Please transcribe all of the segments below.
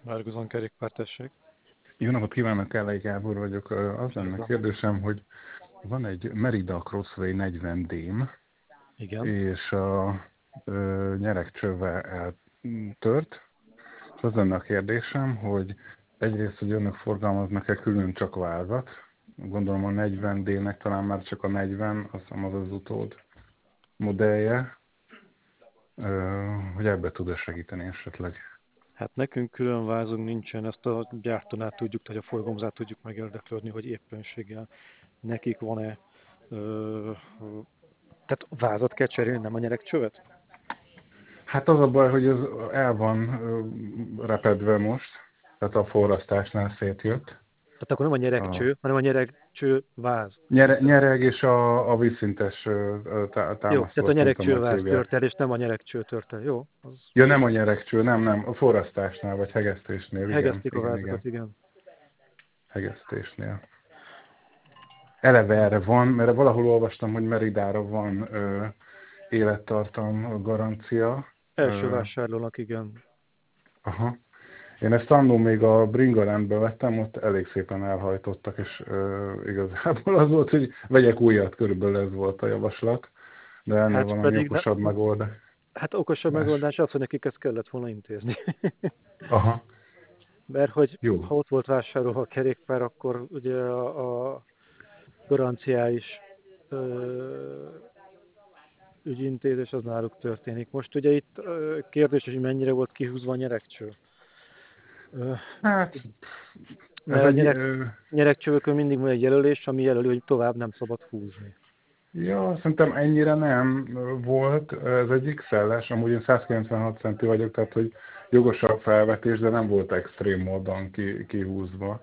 Árgozon kerékpár, tessék. Jó napot kívánok, Ellei Gábor vagyok. Az lenne a Üdvözlöm. kérdésem, hogy van egy Merida Crossway 40D-m, Igen. és a nyeregcsővel eltört. És az lenne a kérdésem, hogy egyrészt, hogy önök forgalmaznak-e külön csak vázat. Gondolom a 40D-nek talán már csak a 40, azt hiszem az utód modellje, hogy ebbe tud-e segíteni esetleg. Hát nekünk külön vázunk nincsen, ezt a gyártónál tudjuk, hogy a forgalmazát tudjuk megérdeklődni, hogy éppenséggel nekik van-e. Tehát vázat kell cserélni, nem a nyeregcsövet? Hát az a baj, hogy ez el van repedve most, tehát a forrasztásnál szétjött. Tehát akkor nem a A nyeregcső, hanem a nyeregcső váz. nyereg és a vízszintes Jó, támasztó, tehát a azt nem tudom, nyeregcső hogy váz tört hívják. el, és nem a nyeregcső tört el. Jó, az Ja, nem a nyeregcső, nem, a forrasztásnál, vagy hegesztésnél, hegesztik a igen, vázakat, igen. hegesztésnél. Eleve erre van, mert valahol olvastam, hogy Meridára van élettartam garancia. Első vásárlónak, igen. Aha. Én ezt annó még a Bringalandbe vettem, ott elég szépen elhajtottak, és igazából az volt, hogy vegyek újat, körülbelül ez volt a javaslat, de ennél Hát valami pedig, okosabb megoldás. hát okosabb megoldás az, hogy nekik ezt kellett volna intézni. Aha, Mert hogy jó. ha ott volt vásárolva a kerékpár, akkor ugye a garanciális ügyintézés az náluk történik. Most ugye itt kérdés, hogy mennyire volt kihúzva a nyeregcső. Hát, ez Mert a egy, nyeregcsövökön mindig van egy jelölés, ami jelöli, hogy tovább nem szabad húzni. ja, szerintem ennyire nem volt, ez egy XL-es, amúgy én 196 centi vagyok, tehát hogy jogosabb felvetés, de nem volt extrém módon kihúzva.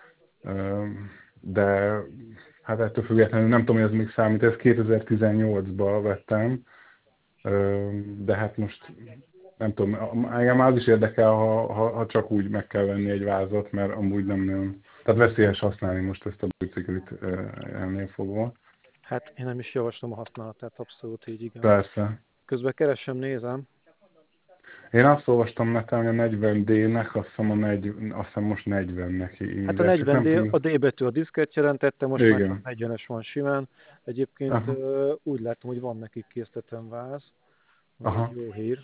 De hát ettől függetlenül nem tudom, hogy ez még számít, ezt 2018-ban vettem, de hát most nem tudom, engem az is érdekel, ha csak úgy meg kell venni egy vázat, mert amúgy nem nagyon, tehát veszélyes használni most ezt a biciklit ennél fogva. Hát én nem is javaslom a használatát, abszolút így, igen. Persze. Közben keresem, nézem. Én azt olvastam neten, hogy a 40D-nek, azt hiszem most 40-nek Hát a hívják, csak nem 40D, tudom. a D betű a diszket jelentette, most már csak Igen. 40-es van simán. Egyébként Aha. úgy látom, hogy van nekik készleten váz. Az egy Aha. jó hír.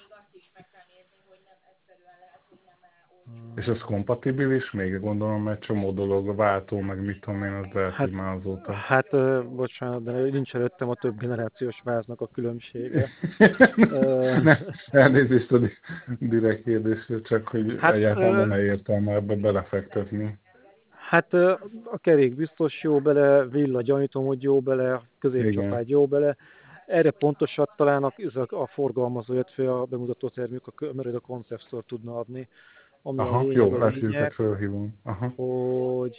És ez kompatibilis még, gondolom, mert csomó dolog, a váltó, meg mit tudom én, az lehet, hogy Hát, már azóta. hát bocsánat, de nincs előttem a több generációs váznak a különbsége. Ne, elnézést a direkt kérdésre, csak hogy Hát, egyáltalán van-e értelme ebbe belefektetni. hát a kerék biztos jó bele, villa gyanítom, hogy jó bele, Igen. középcsapágy jó bele. Erre pontosat talán a forgalmazó, illetve a bemutató termék, a Concept Store tudna adni, ami Aha, jó, a lehet, hogy őket lényeg, fölhívom. Aha. hogy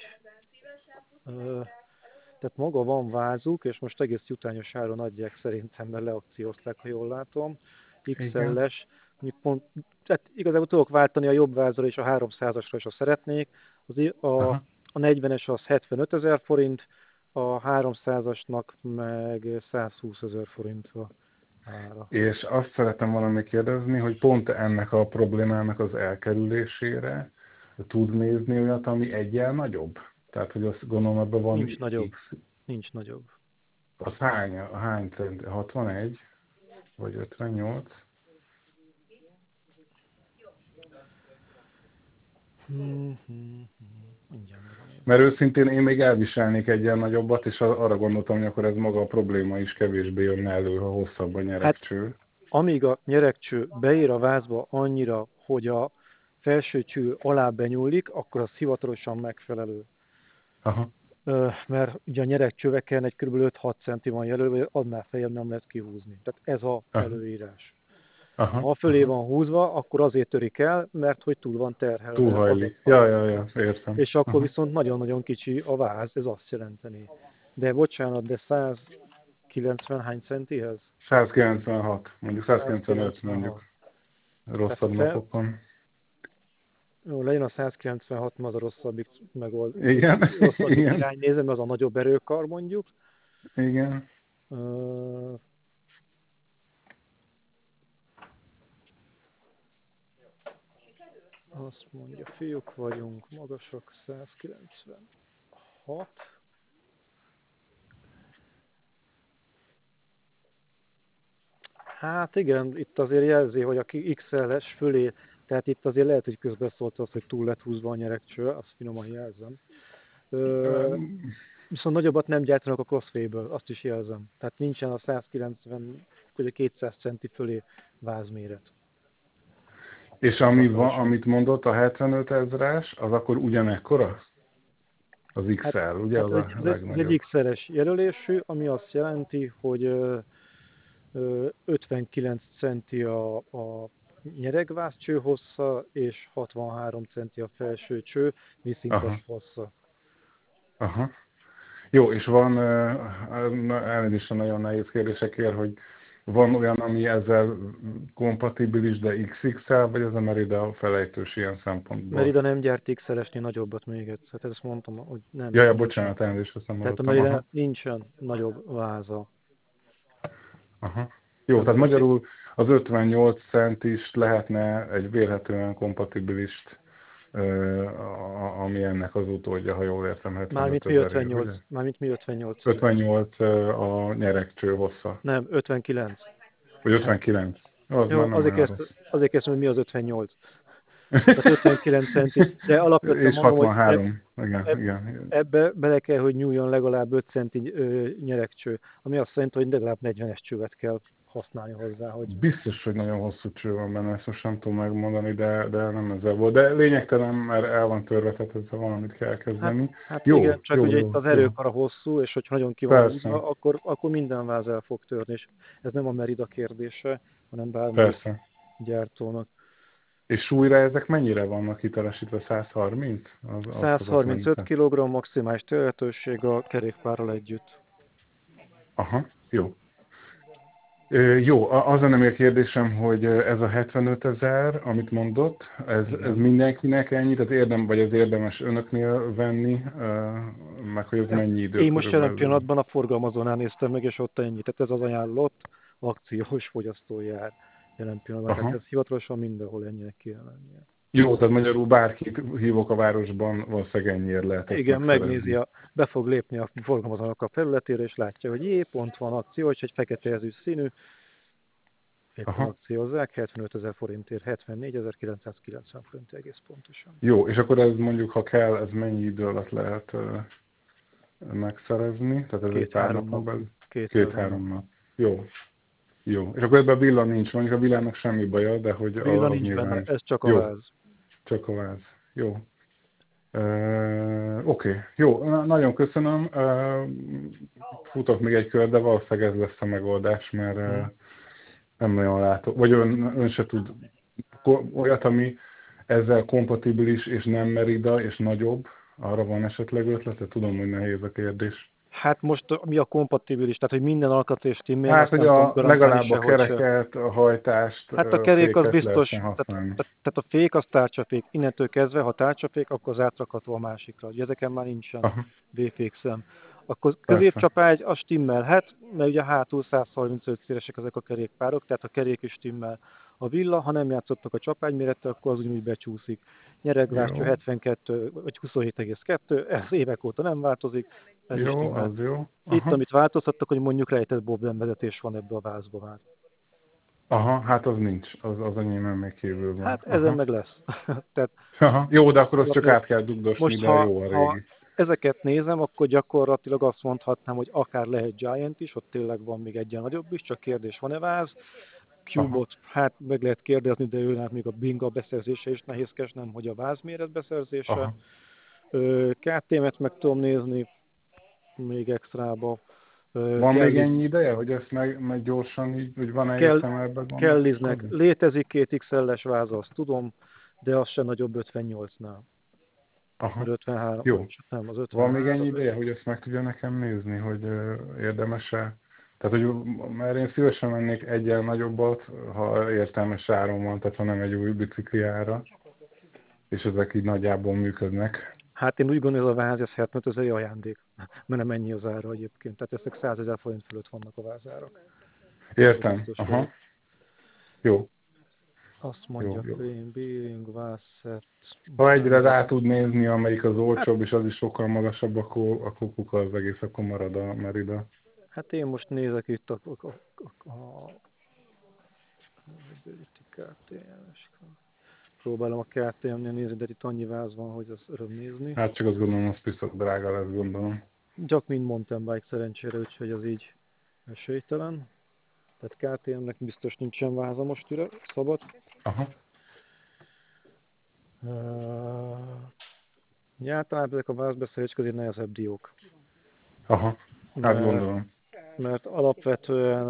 tehát maga van vázuk, és most egész jutányos áron adják szerintem, mert leakciózták, ha jól látom. Igen. XL-es, pont, tehát igazából tudok váltani a jobb vázra és a 300-asra is, ha szeretnék. Aha. A 40-es az 75 000 forint, a 300-asnak meg 120 000 forint a ára. És azt szeretem valami kérdezni, hogy pont ennek a problémának az elkerülésére tud nézni olyat, ami egyen nagyobb? Tehát, hogy azt gondolom, ebben van Nincs nagyobb. X. Nincs nagyobb. Az hány cent? 61? Vagy 58? Mindjárt Mert megnézem. őszintén én még elviselnék egy ilyen nagyobbat, és arra gondoltam, hogy akkor ez maga a probléma is kevésbé jönne elő, ha hosszabb a Hát nyeregcső. amíg a nyeregcső beér a vázba annyira, hogy a felső cső alá benyúlik, akkor az hivatalosan megfelelő. Aha, Mert ugye a nyeregcsöveken egy kb. 5-6 centi van jelölve, annál feljebb nem lehet kihúzni. Tehát ez az aha, előírás. aha, Ha fölé aha. van húzva, akkor azért törik el, mert hogy túl van terhelve Túlhajlik. adaggal. Ja, értem. És akkor Aha. viszont nagyon-nagyon kicsi a váz, ez azt jelenteni. De bocsánat, de 190 hány centihez? 196, mondjuk 195 mondjuk 196. Tehát rosszabb napokon. jó, legyen a 196, az a Igen, rosszabbik igen, irány, nézem, az a nagyobb erőkar mondjuk. igen. Ö, Azt mondja, fiúk vagyunk, magasak 196. Hát igen, itt azért jelzi, hogy a XL-es fölé, tehát itt azért lehet, hogy közbeszólt az, hogy túl lett húzva a nyeregcső, azt finoman jelzem. Viszont nagyobbat nem gyártanak a Crossfade-ből, azt is jelzem. Tehát nincsen a 190, vagy 200 centi fölé vázméret. És amit mondott, a 75 000-es, az akkor ugyanekkora? Az XL, hát, ugye? Hát Az a ez legnagyobb. egy XL-es jelölésű, ami azt jelenti, hogy 59 centi a nyeregvázcső hossza, és 63 centi a felső cső, vízszintes hossza. Aha. Jó, és van, elnézést a nagyon nehéz kérdésekért, hogy van olyan, ami ezzel kompatibilis, de XXL, vagy ez a Merida felejtős ilyen szempontból? Merida nem gyárt XL-esnél nagyobbat még egyszer, hát ezt mondtam, hogy nem. Jaj, bocsánat, elnézést, azt nem Tehát a hallottam. Merida nincsen nagyobb váza. Aha. Jó, tehát magyarul az 58 cent is lehetne egy vélhetően kompatibilist, ami ennek az utódja, ha jól értem, 75 000. Mármint mi 58? 58 a nyeregcső hossza. Nem, 59. Vagy 59. Az Jó, már nem olyan rossz. azért kezdtem, hogy mi az 58. Tehát 59 centi, de alapvetően És mondom, 63. hogy Igen. ebbe bele kell, hogy nyúljon legalább 5 centi nyeregcső, ami azt jelenti, hogy legalább 40-es csövet kell használni hozzá. Hogy... Biztos, hogy nagyon hosszú cső van benne, ezt most nem tudom megmondani, de nem ezzel volt. De lényegtelen, mert el van törve, tehát ezzel valamit kell kezdeni. Hát jó, igen, csak jó, ugye jó, itt az erőkara hosszú, és hogyha nagyon ki van húzva, akkor minden váz el fog törni, és ez nem a Merida kérdése, hanem bármelyik gyártónak. És súlyra ezek mennyire vannak hitelesítve? 130? 135 kg maximális töltőség a kerékpárral együtt. Aha, jó. Jó, az lenne még a kérdésem, hogy ez a 75 000, amit mondott, ez mindenkinek ennyi, tehát ez érdemes önöknél venni, meg hogy ez mennyi idő? Én most jelen pillanatban a forgalmazónál néztem meg, és ott ennyi. Tehát ez az ajánlott akciós fogyasztói ár jelen pillanatban. Tehát ez hivatalosan mindenhol ennyinek kéne lennie. Jó, tehát magyarul bárkit hívok a városban, valószínűleg ennyiért lehet. Igen, megnézi, be fog lépni a forgalmazónak a felületére, és látja, hogy pont van akció, és egy fekete ezüst színű, éppen akciózzák, 75 000 forintért, 74.990 forint egész pontosan. Jó, és akkor ez mondjuk, ha kell, ez mennyi idő alatt lehet megszerezni? Tehát ez egy pár napon belül? Két-három nap. Jó. Jó. És akkor ebben a villa nincs, mondjuk a villának semmi baja, de hogy villa nincs nyilván... benne, ez csak a váz. Csak a váz. Jó. Oké. Jó, nagyon köszönöm. Futok még egy kör, de valószínűleg ez lesz a megoldás, mert nem nagyon látok. Vagy ön se tud olyat, ami ezzel kompatibilis, és nem Merida, és nagyobb. Arra van esetleg ötlete? Tudom, hogy nehéz a kérdés. Hát most mi a kompatibilis? Tehát, hogy minden alkatrész stimmel? Hát, hogy legalább a kereket, a hajtást, hát a kerék az biztos, tehát a fék az tárcsafék. Innentől kezdve, ha tárcsafék, akkor az átrakható a másikra. Ugye ezeken már nincsen V-fékszem. Akkor középcsapágy az stimmelhet, mert ugye hátul 135 szélesek ezek a kerékpárok, tehát a kerék is stimmel. A villa, ha nem játszottak a csapágymérettel, akkor az úgy becsúszik. Nyeregváscső 72 vagy 27,2, ez évek óta nem változik. Ez jó, az jó. Itt, amit változtattak, hogy mondjuk rejtett bobbenvezetés van ebbe a vázba már. Aha, hát az nincs, az enyémben még kívül van. Hát ezen meg lesz. Tehát, jó, de akkor azt csak át kell dugdosni, de jó a régi. Ha ezeket nézem, akkor gyakorlatilag azt mondhatnám, hogy akár lehet Giant is, ott tényleg van még egyen nagyobb is, csak kérdés, van-e váz. Cube-ot, hát meg lehet kérdezni, de őnek még a binga beszerzése is nehézkes, nem hogy a vázméret beszerzése. KTM-et meg tudom nézni, még extrába. Van még ennyi ideje, hogy ezt meg gyorsan így, hogy van-e értelme ebben? Kelliznek. Létezik 2 XL-es váza, azt tudom, de az se nagyobb 58-nál. Aha. 53. Jó. Nem, az 53. Van még ennyi ideje, hogy ezt meg tudja nekem nézni, hogy érdemes-e? Tehát, hogy, mert én szívesen vennék egyen nagyobbat, ha értelmes áron van, tehát ha nem egy új bicikli ára, és ezek így nagyjából működnek. Hát én úgy gondolom, hogy a váz, ez 75 000 ajándék, mert nem ennyi az ára egyébként. Tehát ezek 100 000 forint fölött vannak a vázárak. Értem. Aha. Jó. Azt mondja, Jó. frame, bearing, vászett. Ha egyre rá tud nézni, amelyik az Hát, olcsóbb, és az is sokkal magasabb, akkor kuka az egész, akkor marad a Merida. hát én most nézek itt a próbálom a KTM-nél nézni, de itt annyi váz van, hogy az öröm nézni. Hát csak azt gondolom, az piszok drága lesz, gondolom. Csak mind mountain bike szerencsére, úgyhogy az így esélytelen. Tehát KTM-nek biztos nincsen váza most szabad. Aha. Általában ezek a vázbeszélések azért nehezebb diók. Aha, hát gondolom. Mert alapvetően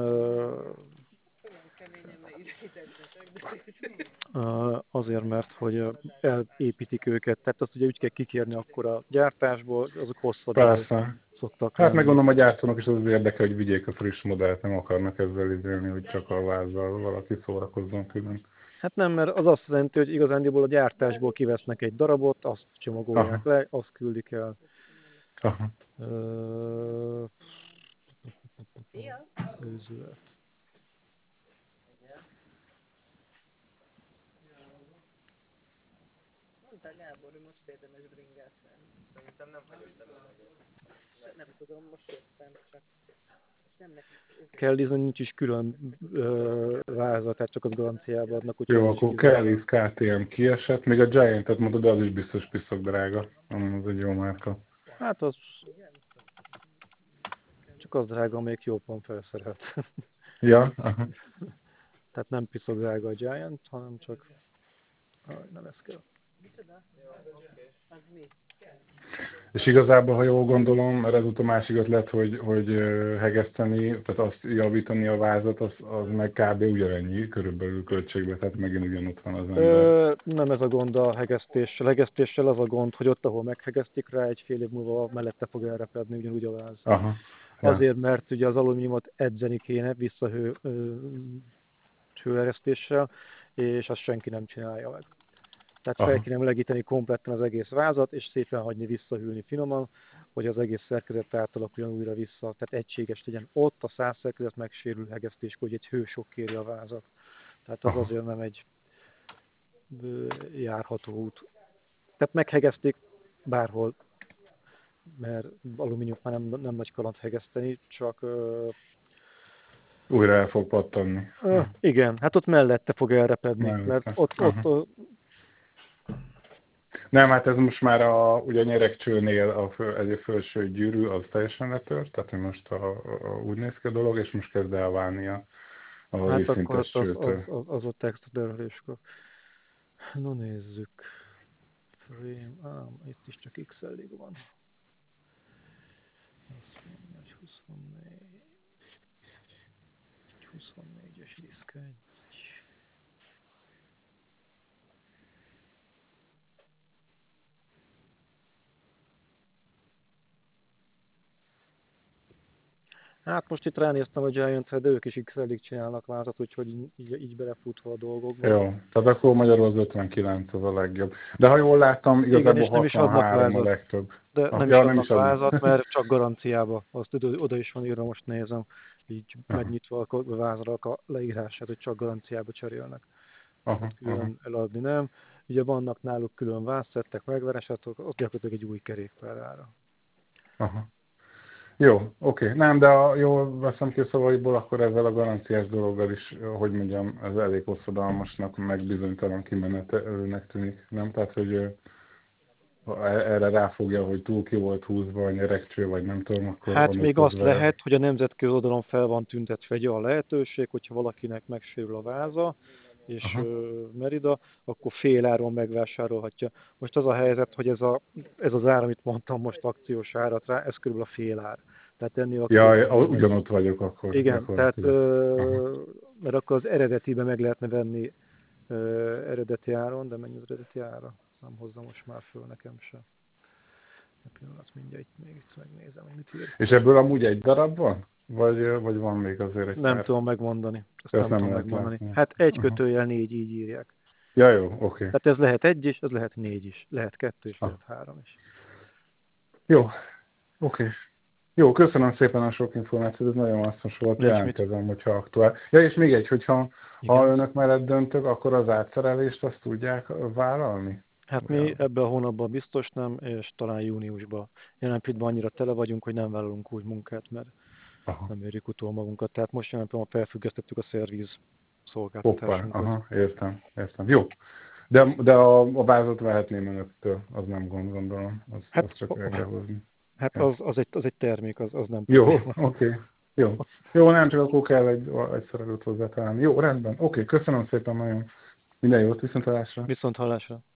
azért, mert hogy elépítik őket, tehát azt ugye úgy kell kikérni akkor a gyártásból, azok hosszabb Persze. szoktak Hát lenni. meg gondolom a gyártónak is az érdekel, hogy vigyék a friss modellt, nem akarnak ezzel izélni, hogy csak a vázzal valaki szórakozzon külön. Hát nem, mert az azt jelenti, hogy igazándiból a gyártásból kivesznek egy darabot, azt csomagolják le, azt küldik el. Aha. Őzület. Mondta Gábor, hogy most érdemes bringát venni. Szerintem nem hagyott el. Nem tudom, most jöttem csak. Nem Kelly's nincs is külön váza, tehát csak az garanciába adnak. Jó, akkor Kelly's KTM kiesett, még a Giant-et mondod, de az is biztos piszok drága. Az egy jó márka. Hát az csak az drága, amelyik jobban felszerelt. Ja, aha. Tehát nem piszok drága a Giant, hanem csak... nem ez kell. Az mi? És igazából, ha jól gondolom, mert ez a másik ötlet, hogy hegeszteni, tehát azt javítani a vázat, az meg kb. Ugyanennyi körülbelül költségbe, tehát megint ugyanott van az ember. Nem ez a gond a hegesztéssel. A hegesztéssel az a gond, hogy ott, ahol meghegesztik rá, egy fél év múlva mellette fog elrepedni ugyanúgy a váz. Aha. Ja. Azért, mert ugye az alumíniumot edzeni kéne hőeresztéssel, és azt senki nem csinálja meg. Tehát fel kéne melegíteni kompletten az egész vázat, és szépen hagyni visszahűlni finoman, hogy az egész szerkezet átalakuljon újra vissza. Tehát egységes legyen. Ott a százszerkezet megsérül hegesztéskor, hogy egy hősok kéri a vázat. Tehát az azért nem egy járható út. Tehát meghegesztik bárhol, mert alumínium már nem nagy kaland hegeszteni, csak... újra el fog pattanni. Igen, hát ott mellette fog elrepedni, mert ott nem, hát ez most már ugye a nyeregcsőnél egy felső gyűrű az teljesen letört, tehát most úgy néz ki a dolog, és most kezd elválni a hát akkor az ott extra derüléskor. No nézzük. Frame, itt is csak XL-ig van. Azt mondja, hogy 24-es diszkány. Hát most itt ránéztem a Giant-re, de ők is XL-ig csinálnak vázat, úgyhogy így belefutva a dolgokba. Jó, tehát akkor magyarul az 59 az a legjobb. De ha jól láttam, igazából 63 a legtöbb. De nem is adnak vázat, mert csak garanciába. Azt oda is van írva, most nézem, így megnyitva a vázra a leírását, hogy csak garanciába cserélnek. Külön eladni nem. Ugye vannak náluk külön vázszettek, megveresetek, ott gyakorlatilag egy új kerékpárára. Aha. Jó, oké. Nem, de jól veszem ki a szavaiból, akkor ezzel a garanciás dologgal is, hogy mondjam, ez elég hosszadalmasnak, meg bizonytalan kimenetelőnek tűnik, nem? Tehát, hogy erre ráfogja, hogy túl ki volt húzva a nyeregcső, vagy nem tudom, akkor... Hát még azt lehet, hogy a nemzetközi oldalon fel van tüntetve egy olyan lehetőség, hogyha valakinek megsérül a váza, és Merida, akkor féláron megvásárolhatja. Most az a helyzet, hogy ez az ár, amit mondtam most akciós árat rá, ez körülbelül a félár. Tehát ennél ugyanott vagyok akkor. Igen, tehát mert akkor az eredetiben meg lehetne venni eredeti áron, de mennyi az eredeti ára? Nem hozzam most már föl nekem sem. Pillanat, mindjárt még itt megnézem, hogy mit ír. És ebből amúgy egy darab van? Vagy van még azért egy Nem tudom megmondani. Ezt nem tudom megmondani. Látni. Hát 1/4 4 így írják. Ja, jó, oké. Tehát ez lehet 1 is, ez lehet 4 is, lehet 2 is, lehet 3 is. Jó, oké. Jó, köszönöm szépen a sok információt, ez nagyon hasznos volt, jelentkezem, hogyha aktuál. Ja, és még egy, hogyha önök mellett döntök, akkor az átszerelést azt tudják vállalni? Hát mi ebben a hónapban biztos nem, és talán júniusban. Jelen pillanatban annyira tele vagyunk, hogy nem vállalunk úgy munkát, mert nem érjük utol magunkat. Tehát most jelen pillanatban felfüggesztettük a szerviz szolgáltatásunkat. Aha, értem. Jó. De a vázat vehetném önöktől, az nem gondolom. Az csak el kell hozni. Hát az egy termék, az nem Jó, oké. Jó, nem csak akkor kell egy szerelőt hozzátalálni. Jó, rendben. Oké, köszönöm szépen nagyon. Minden jót, viszonthallásra. Viszonthallásra.